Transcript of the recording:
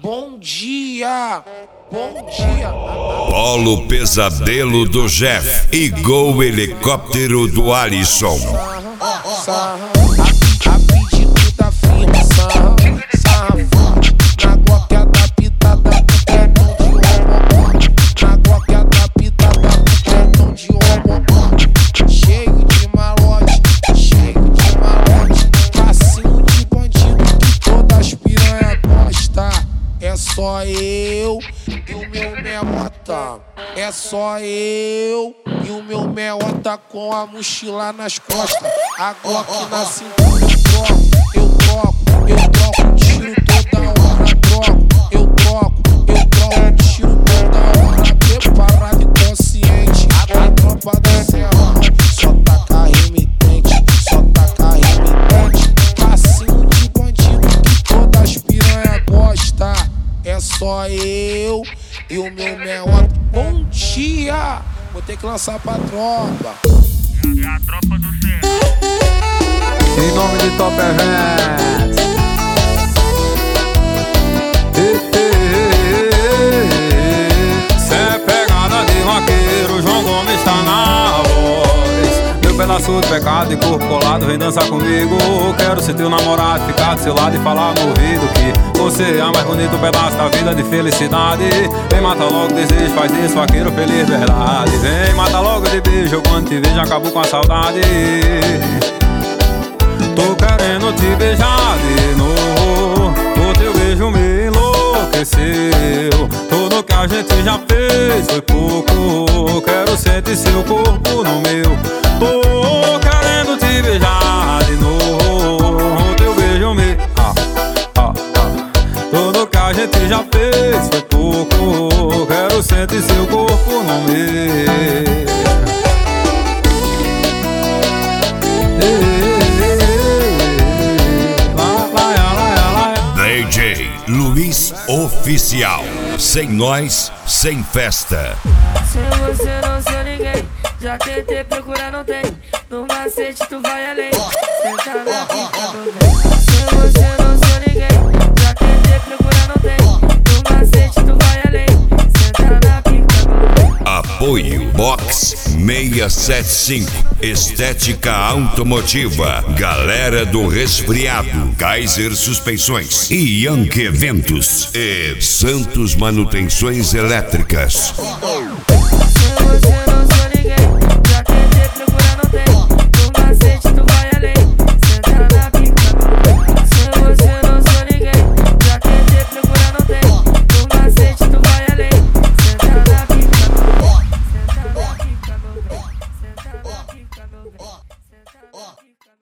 Bom dia, bom dia. Polo Pesadelo do Jeff e Gol Helicóptero do Alisson. A pedido da firma, sarrafão. Na glock adaptada com tretão de homobó. Na glock adaptada com tretão de homobó. Cheio de malote, passinho de bandido que todas as piranha gosta. É só eu e o meu meota. É só eu e o meu meota com a mochila nas costas. A glock na cintura eu troco tiro toda hora, eu troco tiro toda hora. Preparado e consciente, a tropa do serrão só taca remitente, passinho de bandido que todas as piranha gosta. É só eu e o meu meota. Bom dia, vou ter que lançar pra tropa. É a tropa do céu. Em nome de Top Events. Cê é pegada de vaqueiro, João Gomes tá na voz. Meu pedaço de pecado e corpo colado, vem dançar comigo. Quero ser teu namorado, ficar do seu lado e falar no ouvido que você é a mais bonito pedaço da vida de felicidade. Vem mata logo desejo, faz isso, vaqueiro feliz, verdade. Vem mata logo de beijo, quando te vejo acabo com a saudade. Tô querendo te beijar de novo, o teu beijo me enlouqueceu. Tudo que a gente já fez foi pouco, quero sentir seu corpo no meu. Tô querendo te beijar de novo, o teu beijo me... Tudo que a gente já fez foi pouco, quero sentir seu corpo no meu. DJ Luiz Oficial. Sem nós, sem festa. Se você não sou ninguém, já tentei procurar, não tem. No macete tu vai além, senta na pica do bem. Se você não sou ninguém, já tentei procurar, não tem. No macete tu vai além, senta na pica do bem. Apoio Box 675. Estética automotiva. Galera do Resfriado. Kaiser Suspensões. E Yankee Eventos. E Santos Manutenções Elétricas.